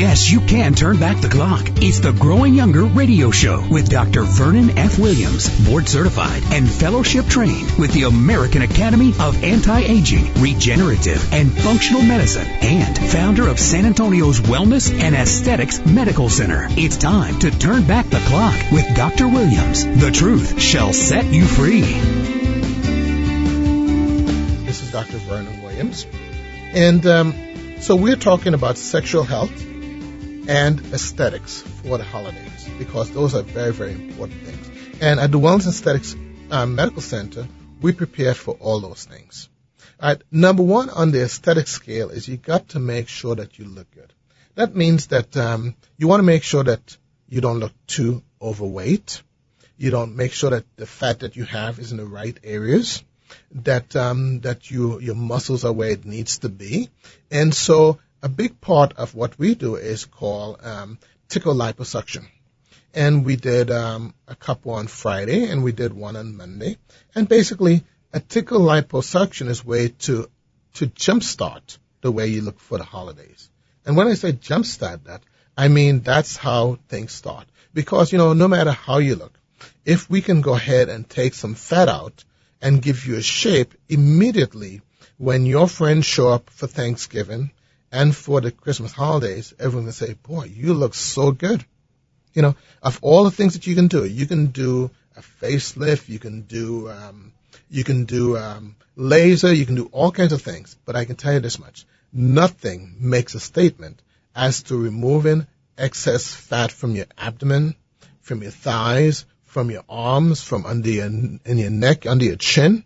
Yes, you can turn back the clock. It's the Growing Younger radio show with Dr. Vernon F. Williams, board certified and fellowship trained with the American Academy of Anti-Aging, Regenerative, and Functional Medicine, and founder of San Antonio's Wellness and Aesthetics Medical Center. It's time to turn back the clock with Dr. Williams. The truth shall set you free. This is Dr. Vernon Williams. And so we're talking about sexual health and aesthetics for the holidays, because those are very, very important things. And at the Wellness and Aesthetics Medical Center, we prepare for all those things. All right, number one on the aesthetic scale is you got to make sure that you look good. That means that you want to make sure that you don't look too overweight. You don't make sure that the fat that you have is in the right areas, that your muscles are where it needs to be. And so a big part of what we do is called tickle liposuction. And we did a couple on Friday, and we did one on Monday. And basically, a tickle liposuction is a way to jumpstart the way you look for the holidays. And when I say jumpstart that, I mean that's how things start. Because, no matter how you look, if we can go ahead and take some fat out and give you a shape immediately when your friends show up for Thanksgiving and for the Christmas holidays, everyone can say, boy, you look so good. Of all the things that you can do a facelift, you can do laser, you can do all kinds of things. But I can tell you this much. Nothing makes a statement as to removing excess fat from your abdomen, from your thighs, from your arms, from under your neck, under your chin,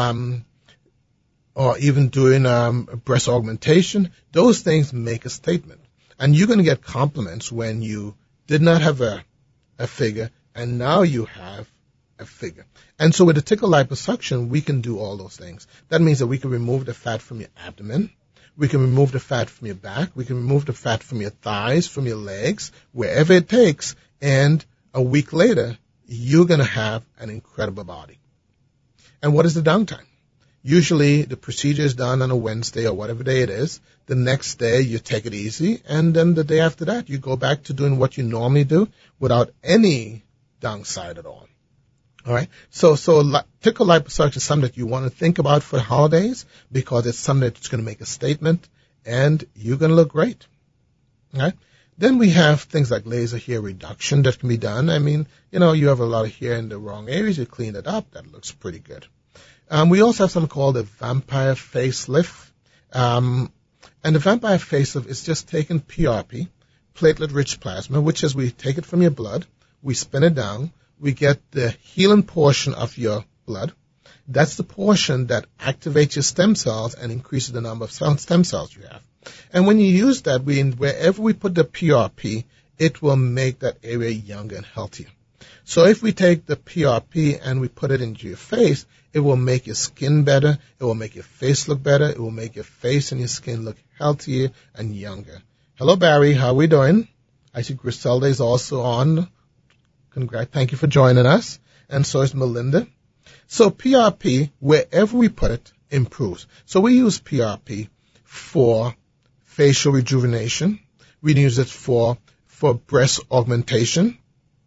or even doing breast augmentation. Those things make a statement. And you're going to get compliments when you did not have a figure, and now you have a figure. And so with the tickle liposuction, we can do all those things. That means that we can remove the fat from your abdomen. We can remove the fat from your back. We can remove the fat from your thighs, from your legs, wherever it takes. And a week later, you're going to have an incredible body. And what is the downtime? Usually the procedure is done on a Wednesday or whatever day it is. The next day you take it easy, and then the day after that you go back to doing what you normally do without any downside at all. All right? So tickle liposuction is something that you want to think about for the holidays, because it's something that's going to make a statement, and you're going to look great. All right? Then we have things like laser hair reduction that can be done. I mean, you have a lot of hair in the wrong areas. You clean it up. That looks pretty good. We also have something called a vampire facelift. And the vampire facelift is just taking PRP, platelet-rich plasma, which is we take it from your blood, we spin it down, we get the healing portion of your blood. That's the portion that activates your stem cells and increases the number of stem cells you have. And when you use that, wherever we put the PRP, it will make that area younger and healthier. So if we take the PRP and we put it into your face, it will make your skin better. It will make your face look better. It will make your face and your skin look healthier and younger. Hello, Barry. How are we doing? I see Griselda is also on. Congrats. Thank you for joining us. And so is Melinda. So PRP, wherever we put it, improves. So we use PRP for facial rejuvenation. We use it for breast augmentation.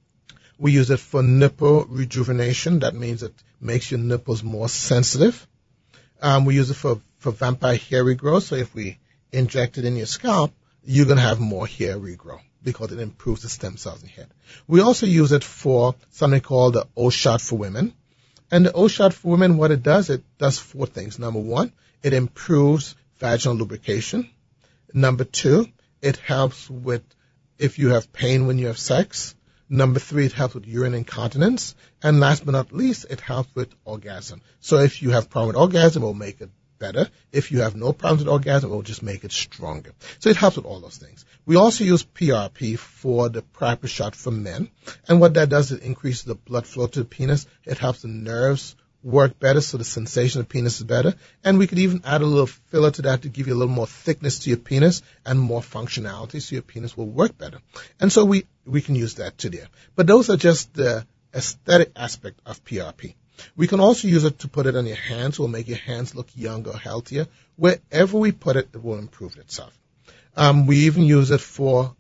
We use it for nipple rejuvenation. That means it makes your nipples more sensitive. We use it for vampire hair regrowth. So if we inject it in your scalp, you're going to have more hair regrow because it improves the stem cells in your head. We also use it for something called the O-Shot for women. And the O-Shot for women, what it does four things. Number one, it improves vaginal lubrication. Number two, it helps with if you have pain when you have sex. Number three, it helps with urine incontinence. And last but not least, it helps with orgasm. So if you have problem with orgasm, it will make it better. If you have no problems with orgasm, it will just make it stronger. So it helps with all those things. We also use PRP for the proper shot for men. And what that does is it increases the blood flow to the penis. It helps the nerves work better, so the sensation of the penis is better. And we could even add a little filler to that to give you a little more thickness to your penis and more functionality, so your penis will work better. And so we can use that too there. But those are just the aesthetic aspect of PRP. We can also use it to put it on your hands. It will make your hands look younger, healthier. Wherever we put it, it will improve itself. We even use it for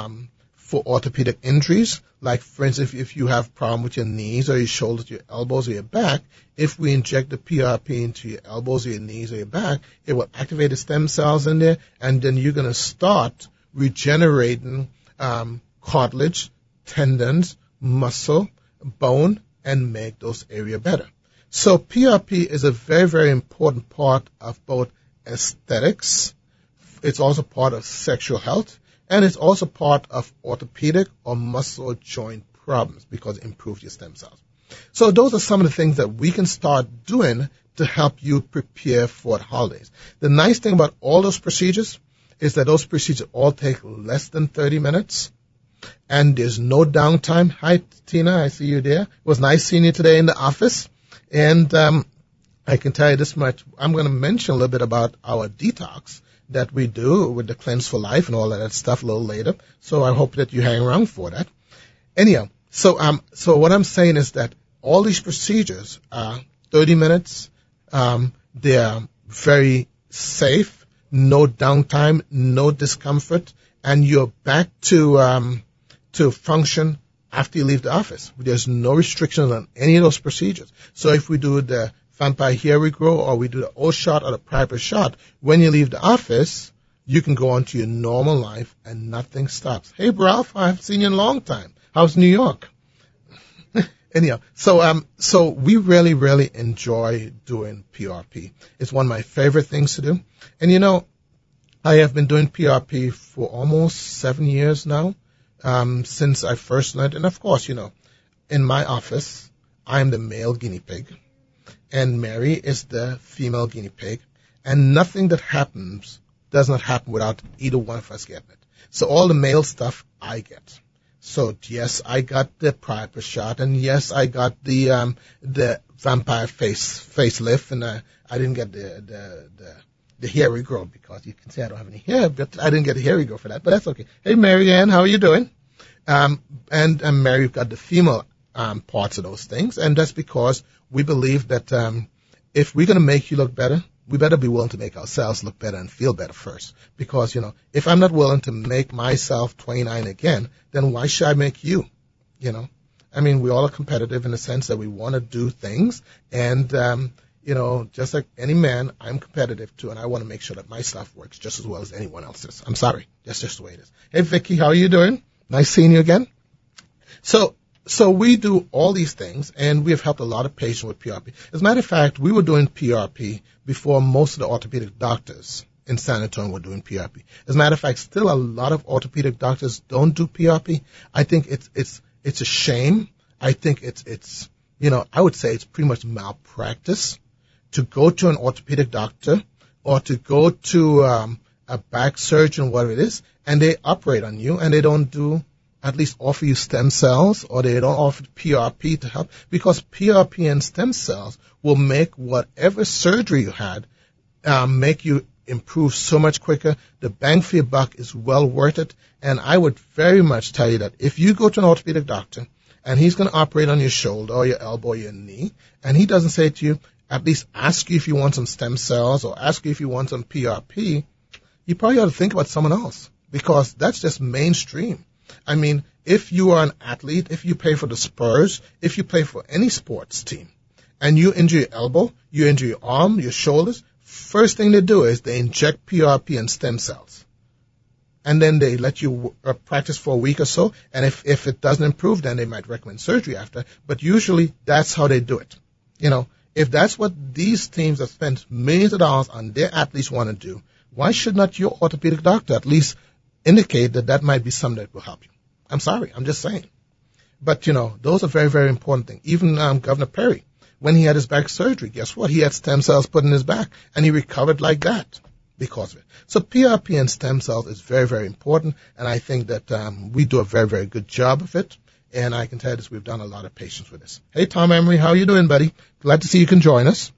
orthopedic injuries. Like, for instance, if you have a problem with your knees or your shoulders, your elbows, or your back, if we inject the PRP into your elbows or your knees or your back, it will activate the stem cells in there, and then you're going to start regenerating cartilage, tendons, muscle, bone, and make those areas better. So PRP is a very, very important part of both aesthetics. It's also part of sexual health. And it's also part of orthopedic or muscle joint problems because it improves your stem cells. So those are some of the things that we can start doing to help you prepare for the holidays. The nice thing about all those procedures is that those procedures all take less than 30 minutes. And there's no downtime. Hi, Tina. I see you there. It was nice seeing you today in the office. And I can tell you this much. I'm going to mention a little bit about our detox that we do with the Cleanse for Life and all of that stuff a little later. So I hope that you hang around for that. Anyhow, so what I'm saying is that all these procedures are 30 minutes. They're very safe, no downtime, no discomfort, and you're back to function after you leave the office. There's no restrictions on any of those procedures. So if we do the vampire hair regrow or we do the O shot or the Piper shot, when you leave the office, you can go on to your normal life and nothing stops. Hey, Ralph, I haven't seen you in a long time. How's New York? Anyhow, so we really, really enjoy doing PRP. It's one of my favorite things to do. And you know, I have been doing PRP for almost 7 years now, since I first learned. And of course, you know, in my office, I'm the male guinea pig. And Mary is the female guinea pig, and nothing that happens does not happen without either one of us getting it. So all the male stuff I get. So yes, I got the Piper shot, and yes, I got the vampire facelift, and I didn't get the hair regrow because you can say I don't have any hair, but I didn't get a hair regrow for that, but that's okay. Hey, Mary Ann, how are you doing? And Mary got the female parts of those things, and that's because we believe that if we're going to make you look better, we better be willing to make ourselves look better and feel better first. Because, you know, if I'm not willing to make myself 29 again, then why should I make you? You know, I mean, we all are competitive in the sense that we want to do things, and you know, just like any man, I'm competitive too, and I want to make sure that my stuff works just as well as anyone else's. I'm sorry, that's just the way it is. Hey, Vicky, how are you doing? Nice seeing you again. So we do all these things, and we have helped a lot of patients with PRP. As a matter of fact, we were doing PRP before most of the orthopedic doctors in San Antonio were doing PRP. As a matter of fact, still a lot of orthopedic doctors don't do PRP. I think it's a shame. I think it's you know, I would say it's pretty much malpractice to go to an orthopedic doctor or to go to a back surgeon, whatever it is, and they operate on you, and they don't do at least offer you stem cells, or they don't offer PRP to help, because PRP and stem cells will make whatever surgery you had make you improve so much quicker. The bang for your buck is well worth it, and I would very much tell you that if you go to an orthopedic doctor and he's going to operate on your shoulder or your elbow or your knee, and he doesn't say to you, at least ask you if you want some stem cells or ask you if you want some PRP, you probably ought to think about someone else, because that's just mainstream. I mean, if you are an athlete, if you play for the Spurs, if you play for any sports team, and you injure your elbow, you injure your arm, your shoulders, first thing they do is they inject PRP and stem cells. And then they let you practice for a week or so, and if it doesn't improve, then they might recommend surgery after. But usually, that's how they do it. You know, if that's what these teams that spend millions of dollars on their athletes want to do, why should not your orthopedic doctor at least indicate that that might be something that will help you? I'm sorry, I'm just saying. But, you know, those are very, very important things. Even Governor Perry, when he had his back surgery, guess what? He had stem cells put in his back, and he recovered like that because of it. So PRP and stem cells is very, very important, and I think that we do a very, very good job of it. And I can tell you this, we've done a lot of patients with this. Hey, Tom Emery, how are you doing, buddy? Glad to see you can join us.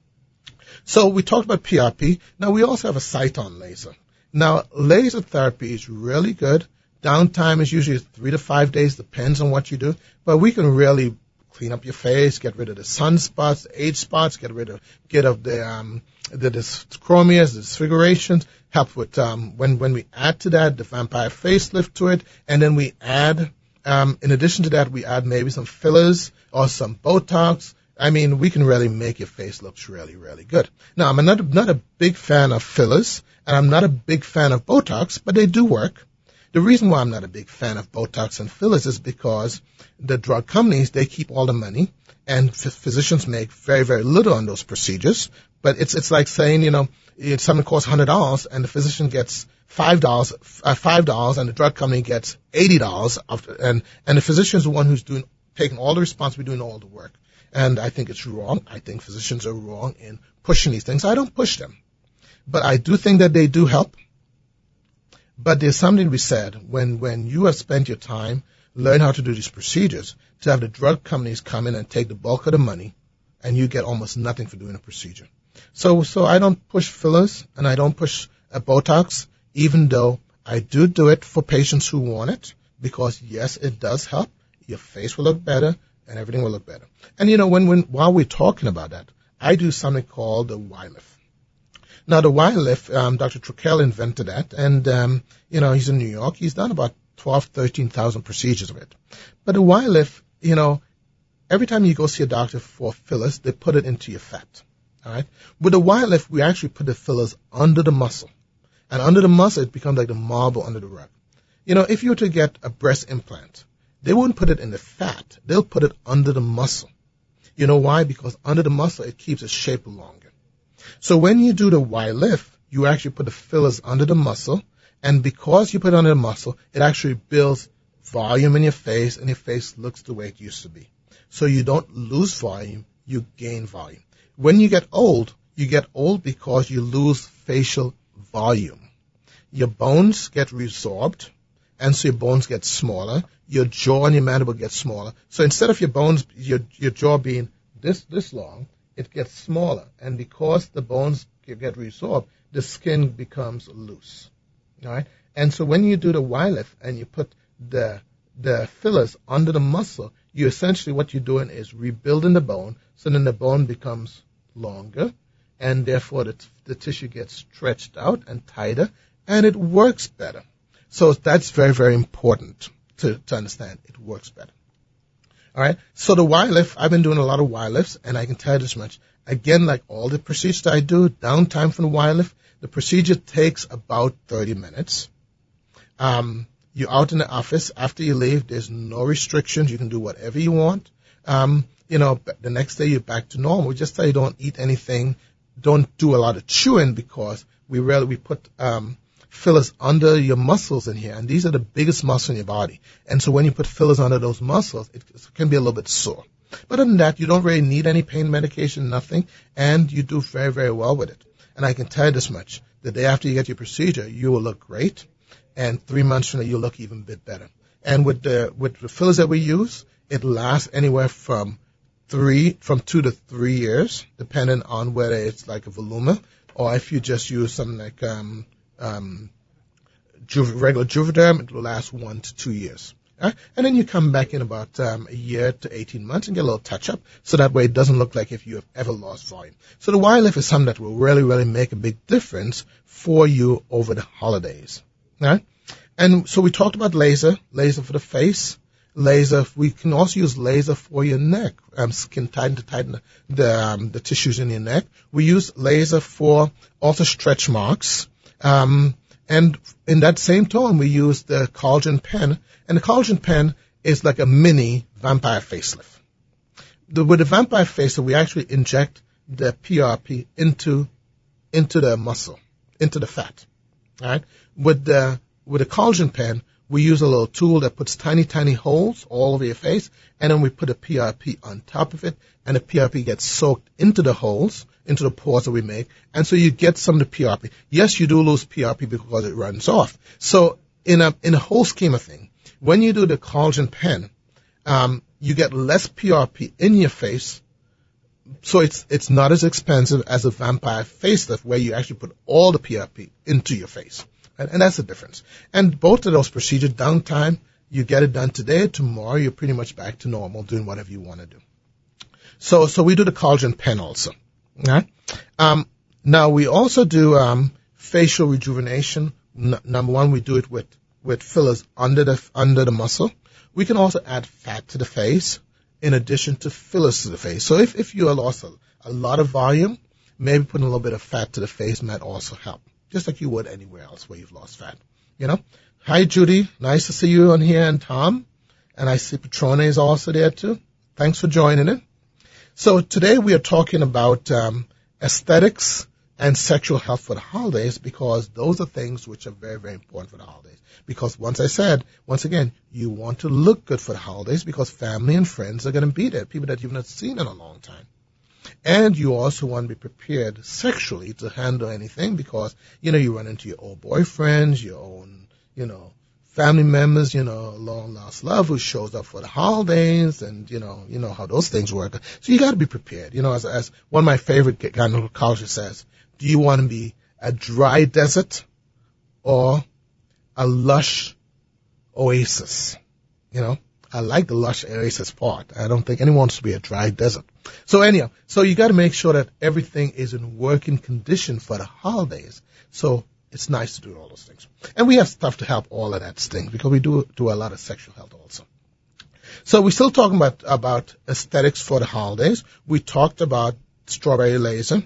So we talked about PRP. Now, we also have a Cyton laser. Now, laser therapy is really good. Downtime is usually 3 to 5 days, depends on what you do. But we can really clean up your face, get rid of the sunspots, age spots, get rid of the the dyschromias, the disfigurations, help with when we add to that the vampire facelift to it, and then we add, in addition to that, we add maybe some fillers or some Botox. I mean, we can really make your face look really, really good. Now, I'm not a big fan of fillers, and I'm not a big fan of Botox, but they do work. The reason why I'm not a big fan of Botox and fillers is because the drug companies, they keep all the money, and physicians make very, very little on those procedures. But it's like saying, something costs $100 and the physician gets $5, and the drug company gets $80 and the physician is the one who's taking all the responsibility, doing all the work. And I think it's wrong. I think physicians are wrong in pushing these things. I don't push them, but I do think that they do help. But there's something to be said when you have spent your time learn how to do these procedures, to have the drug companies come in and take the bulk of the money, and you get almost nothing for doing a procedure. So I don't push fillers and I don't push Botox, even though I do it for patients who want it, because yes, it does help. Your face will look better and everything will look better. And while we're talking about that, I do something called the Y-lift. Now, the Y-lift, Dr. Trukell invented that, and, he's in New York. He's done about 13,000 procedures of it. But the Y-lift, every time you go see a doctor for fillers, they put it into your fat, all right? With the Y-lift, we actually put the fillers under the muscle. And under the muscle, it becomes like the marble under the rug. If you were to get a breast implant, they wouldn't put it in the fat. They'll put it under the muscle. You know why? Because under the muscle, it keeps its shape longer. So when you do the Y-lift, you actually put the fillers under the muscle, and because you put it under the muscle, it actually builds volume in your face, and your face looks the way it used to be. So you don't lose volume, you gain volume. When you get old because you lose facial volume. Your bones get resorbed, and so your bones get smaller. Your jaw and your mandible get smaller. So instead of your bones, your jaw being this long, it gets smaller. And because the bones get resorbed, the skin becomes loose. All right? And so when you do the Y-lift and you put the fillers under the muscle, you essentially, what you're doing is rebuilding the bone, so then the bone becomes longer, and therefore the tissue gets stretched out and tighter, and it works better. So that's very, very important to understand. It works better. All right. So the Y-lift, I've been doing a lot of Y-lifts, and I can tell you this much. Again, like all the procedures I do, downtime from the Y-lift, the procedure takes about 30 minutes. You're out in the office. After you leave, there's no restrictions. You can do whatever you want. The next day you're back to normal. We just tell you don't eat anything. Don't do a lot of chewing, because we put fillers under your muscles in here, and these are the biggest muscles in your body. And so when you put fillers under those muscles, it can be a little bit sore. But other than that, you don't really need any pain medication, nothing, and you do very, very well with it. And I can tell you this much. The day after you get your procedure, you will look great, and 3 months from now, you'll look even a bit better. And with the fillers that we use, it lasts anywhere from 2 to 3 years, depending on whether it's like a Voluma, or if you just use something like regular Juvederm, it will last 1 to 2 years. Right? And then you come back in about a year to 18 months and get a little touch-up, so that way it doesn't look like if you have ever lost volume. So the Y-lift is something that will really, really make a big difference for you over the holidays. Right? And so we talked about laser for the face. Laser, we can also use laser for your neck, skin tighten to tighten the tissues in your neck. We use laser for also stretch marks. And in that same tone, we use the collagen pen, and the collagen pen is like a mini vampire facelift. With the vampire facelift, we actually inject the PRP into the muscle, into the fat. All right. With the collagen pen, we use a little tool that puts tiny, tiny holes all over your face, and then we put a PRP on top of it, and the PRP gets soaked into the holes, into the pores that we make, and so you get some of the PRP. Yes, you do lose PRP because it runs off. So in a whole scheme of things, when you do the collagen pen, you get less PRP in your face, so it's not as expensive as a vampire facelift where you actually put all the PRP into your face. And that's the difference. And both of those procedures, downtime, you get it done today, tomorrow you're pretty much back to normal, doing whatever you want to do. So we do the collagen pen also. Right? Now, we also do facial rejuvenation. Number one, we do it with fillers under the muscle. We can also add fat to the face in addition to fillers to the face. So if you lost a lot of volume, maybe putting a little bit of fat to the face might also help, just like you would anywhere else where you've lost fat. Hi, Judy. Nice to see you on here, and Tom. And I see Petrone is also there, too. Thanks for joining in. So today we are talking about aesthetics and sexual health for the holidays, because those are things which are very, very important for the holidays. Because once again, you want to look good for the holidays because family and friends are going to be there, people that you've not seen in a long time. And you also want to be prepared sexually to handle anything because, you run into your old boyfriends, your own, family members, long lost love who shows up for the holidays, and, you know how those things work. So you got to be prepared. As one of my favorite gynecologists says, do you want to be a dry desert or a lush oasis? I like the lush oasis part. I don't think anyone wants to be a dry desert. So anyhow, you got to make sure that everything is in working condition for the holidays. So it's nice to do all those things. And we have stuff to help all of that things because we do a lot of sexual health also. So we're still talking about aesthetics for the holidays. We talked about strawberry laser.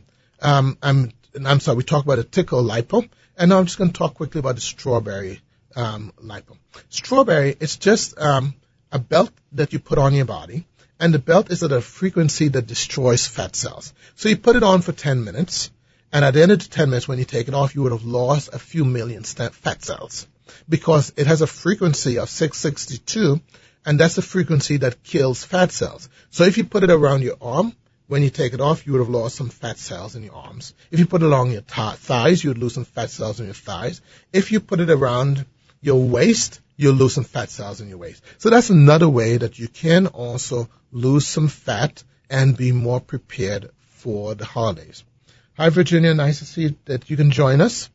We talked about the Tickle Lipo. And now I'm just going to talk quickly about the strawberry lipo. Strawberry, it's just a belt that you put on your body, and the belt is at a frequency that destroys fat cells. So you put it on for 10 minutes, and at the end of the 10 minutes, when you take it off, you would have lost a few million fat cells because it has a frequency of 662, and that's the frequency that kills fat cells. So if you put it around your arm, when you take it off, you would have lost some fat cells in your arms. If you put it along your thighs, you would lose some fat cells in your thighs. If you put it around your waist, you'll lose some fat cells in your waist. So that's another way that you can also lose some fat and be more prepared for the holidays. Hi, Virginia. Nice to see that you can join us.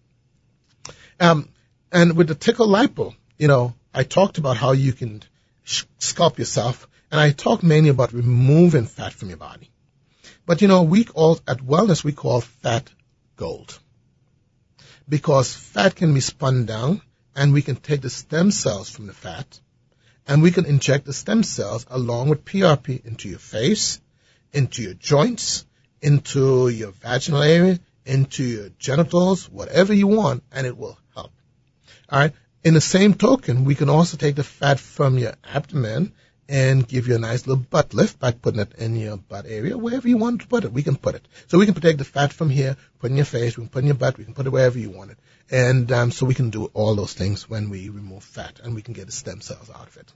And with the Tickle Lipo, I talked about how you can sculpt yourself, and I talked mainly about removing fat from your body. But, at Wellness, we call fat gold. Because fat can be spun down, and we can take the stem cells from the fat, and we can inject the stem cells along with PRP into your face, into your joints, into your vaginal area, into your genitals, whatever you want, and it will help. All right. In the same token, we can also take the fat from your abdomen and give you a nice little butt lift by putting it in your butt area, wherever you want to put it, we can put it. So we can take the fat from here, put it in your face, we can put it in your butt, we can put it wherever you want it. And so we can do all those things when we remove fat, and we can get the stem cells out of it.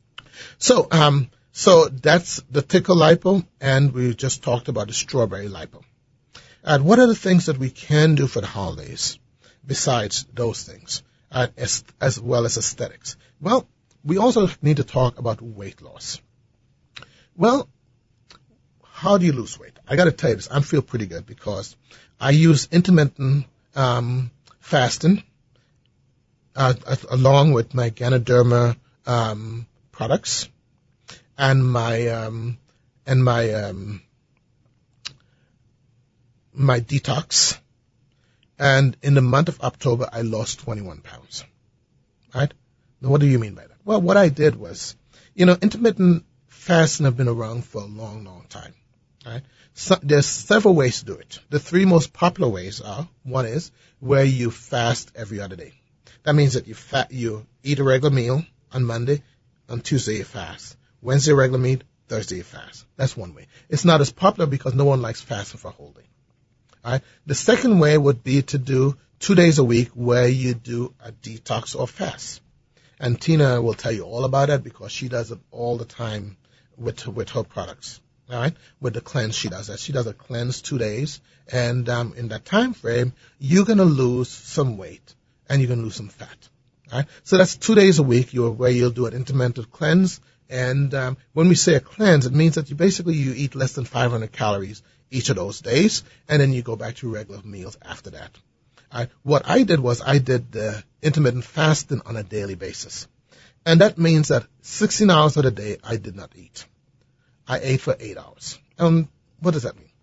So that's the Tickle Lipo, and we just talked about the strawberry lipo. And what are the things that we can do for the holidays besides those things, as well as aesthetics? Well, we also need to talk about weight loss. Well, how do you lose weight? I got to tell you this. I feel pretty good because I use intermittent fasting along with my Ganoderma products and my detox. And in the month of October, I lost 21 pounds. Right? Now, what do you mean by that? Well, what I did was, intermittent fasting have been around for a long, long time. Right? So there's several ways to do it. The three most popular ways are, one is where you fast every other day. That means that you eat a regular meal on Monday, on Tuesday you fast. Wednesday regular meal, Thursday you fast. That's one way. It's not as popular because no one likes fasting for a whole day. All right? The second way would be to do 2 days a week where you do a detox or fast. And Tina will tell you all about it because she does it all the time with her products. All right, with the cleanse, she does that. She does a cleanse 2 days, and in that time frame, you're gonna lose some weight and you're gonna lose some fat. All right, so that's 2 days a week where you'll do an intermittent cleanse. And when we say a cleanse, it means that you eat less than 500 calories each of those days, and then you go back to regular meals after that. All right, what I did was I did the intermittent fasting on a daily basis, and that means that 16 hours of the day I did not eat. I ate for 8 hours. What does that mean?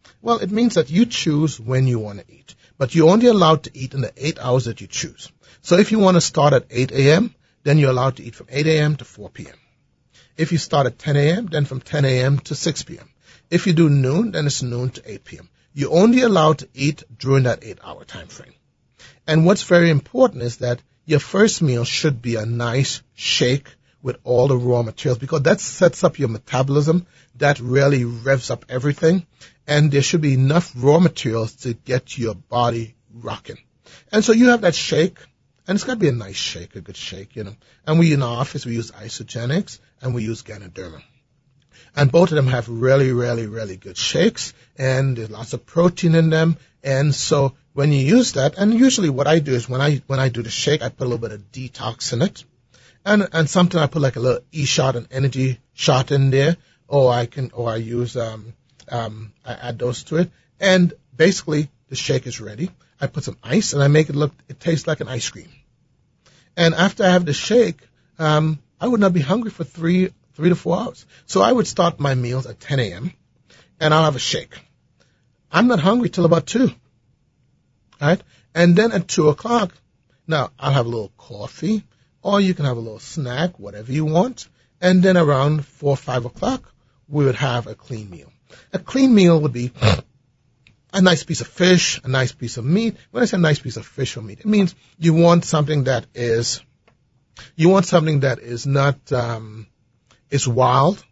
Well, it means that you choose when you want to eat, but you're only allowed to eat in the 8 hours that you choose. So if you want to start at 8 a.m., then you're allowed to eat from 8 a.m. to 4 p.m. If you start at 10 a.m., then from 10 a.m. to 6 p.m. If you do noon, then it's noon to 8 p.m. You're only allowed to eat during that 8-hour time frame. And what's very important is that your first meal should be a nice shake with all the raw materials, because that sets up your metabolism. That really revs up everything. And there should be enough raw materials to get your body rocking. And so you have that shake, and it's got to be a nice shake, a good shake, you know. And we in our office, we use Isogenics and we use Ganoderma. And both of them have really, really, really good shakes, and there's lots of protein in them. And so when you use that, and usually what I do is when I do the shake, I put a little bit of detox in it. And sometimes I put like a little E-shot, an energy shot in there, or I use, I add those to it. And basically the shake is ready. I put some ice and I make it taste like an ice cream. And after I have the shake, I would not be hungry for 3 to 4 hours. So I would start my meals at 10 a.m. and I'll have a shake. I'm not hungry till about 2. All right? And then at 2 o'clock, now I'll have a little coffee, or you can have a little snack, whatever you want. And then around 4 or 5 o'clock, we would have a clean meal. A clean meal would be a nice piece of fish, a nice piece of meat. When I say a nice piece of fish or meat, it means you want something that is not, is wild,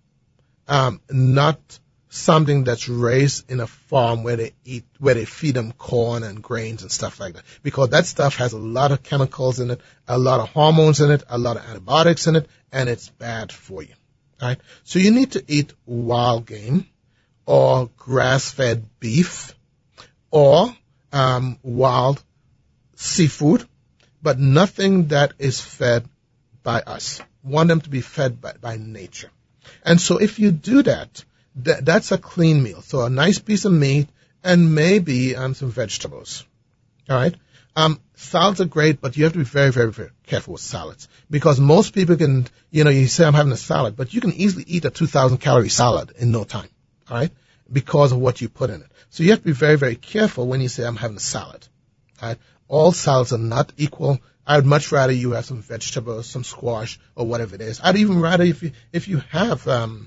not something that's raised in a farm where they feed them corn and grains and stuff like that. Because that stuff has a lot of chemicals in it, a lot of hormones in it, a lot of antibiotics in it, and it's bad for you. Right? So you need to eat wild game, or grass-fed beef, or wild seafood, but nothing that is fed by us. Want them to be fed by nature. And so if you do that, that's a clean meal. So a nice piece of meat and maybe some vegetables. All right? Salads are great, but you have to be very, very, very careful with salads, because most people can, you say I'm having a salad, but you can easily eat a 2,000-calorie salad in no time. All right? Because of what you put in it. So you have to be very, very careful when you say I'm having a salad. All right? All salads are not equal. I would much rather you have some vegetables, some squash, or whatever it is. I'd even rather if you have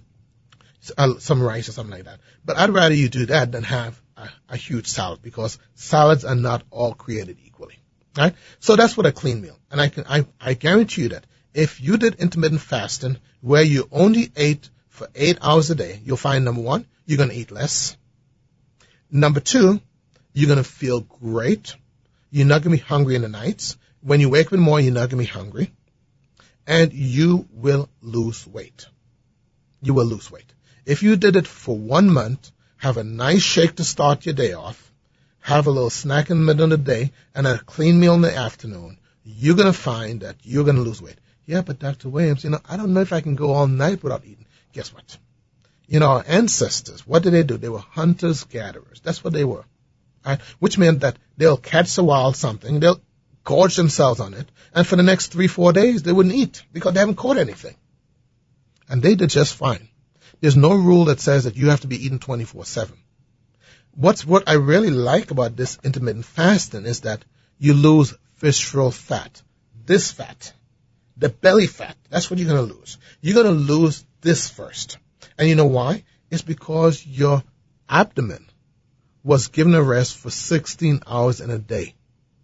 some rice or something like that. But I'd rather you do that than have a huge salad, because salads are not all created equally. Right? So that's what a clean meal. And I guarantee you that if you did intermittent fasting where you only ate for 8 hours a day, you'll find, number one, you're going to eat less. Number two, you're going to feel great. You're not going to be hungry in the nights. When you wake up in the morning, you're not going to be hungry. And you will lose weight. You will lose weight. If you did it for 1 month, have a nice shake to start your day off, have a little snack in the middle of the day, and a clean meal in the afternoon, you're going to find that you're going to lose weight. Yeah, but Dr. Williams, I don't know if I can go all night without eating. Guess what? Our ancestors, what did they do? They were hunters-gatherers. That's what they were. Right? Which meant that they'll catch a wild something, they'll gorge themselves on it, and for the next 3-4 days, they wouldn't eat because they haven't caught anything. And they did just fine. There's no rule that says that you have to be eating 24/7. What I really like about this intermittent fasting is that you lose visceral fat. This fat, the belly fat, that's what you're going to lose. You're going to lose this first. And you know why? It's because your abdomen was given a rest for 16 hours in a day.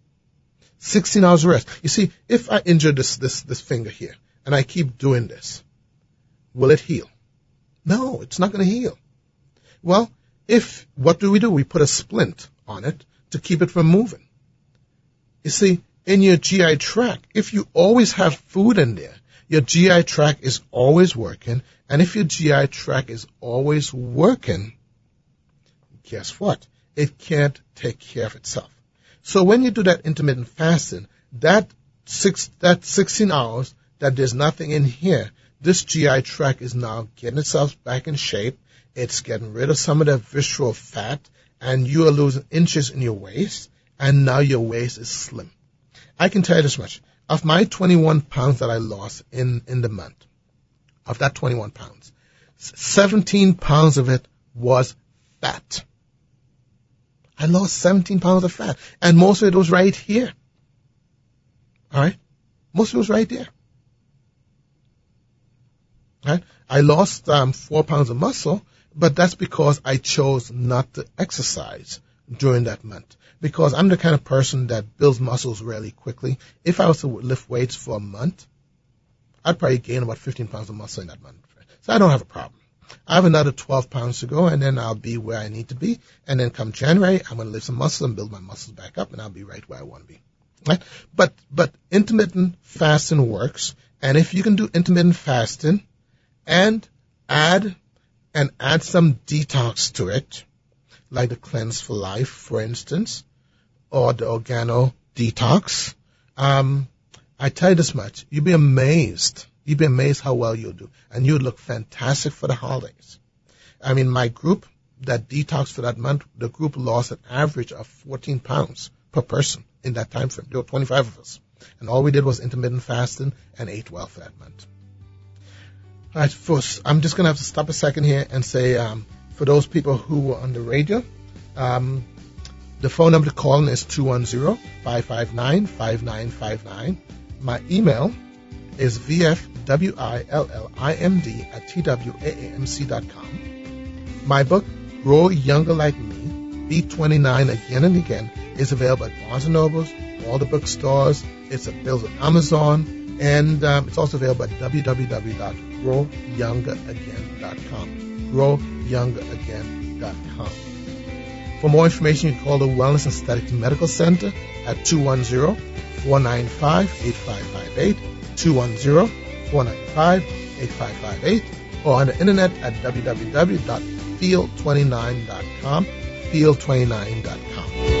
16 hours rest. You see, if I injure this finger here and I keep doing this, will it heal? No, it's not going to heal. Well, what do? We put a splint on it to keep it from moving. You see, in your GI tract, if you always have food in there, your GI tract is always working. And if your GI tract is always working, guess what? It can't take care of itself. So when you do that intermittent fasting, that 16 hours that there's nothing in here, this GI tract is now getting itself back in shape. It's getting rid of some of the visceral fat, and you are losing inches in your waist, and now your waist is slim. I can tell you this much. Of my 21 pounds that I lost in the month, of that 21 pounds, 17 pounds of it was fat. I lost 17 pounds of fat. And most of it was right here. All right? Most of it was right there. All right? I lost 4 pounds of muscle, but that's because I chose not to exercise during that month. Because I'm the kind of person that builds muscles really quickly. If I was to lift weights for a month, I'd probably gain about 15 pounds of muscle in that month. So I don't have a problem. I have another 12 pounds to go, and then I'll be where I need to be. And then come January, I'm going to lift some muscle and build my muscles back up, and I'll be right where I want to be. Right? But intermittent fasting works. And if you can do intermittent fasting and add some detox to it, like the Cleanse for Life, for instance, or the Organo Detox, I tell you this much, you'd be amazed. You'd be amazed how well you'll do. And you'd look fantastic for the holidays. I mean, my group that detoxed for that month, the group lost an average of 14 pounds per person in that time frame. There were 25 of us. And all we did was intermittent fasting and ate well for that month. All right, first, I'm just going to have to stop a second here and say, for those people who were on the radio, the phone number to call is 210-559-5959. My email is vfwillimd@twaamc.com. My book, Grow Younger Like Me, Beat 29 Again and Again, is available at Barnes & Nobles, all the bookstores. It's available at Amazon, and it's also available at www.growyoungeragain.com. growyoungeragain.com. For more information, you can call the Wellness and Aesthetic Medical Center at 210-495-8558, 210-495-8558, or on the internet at www.field29.com, field29.com.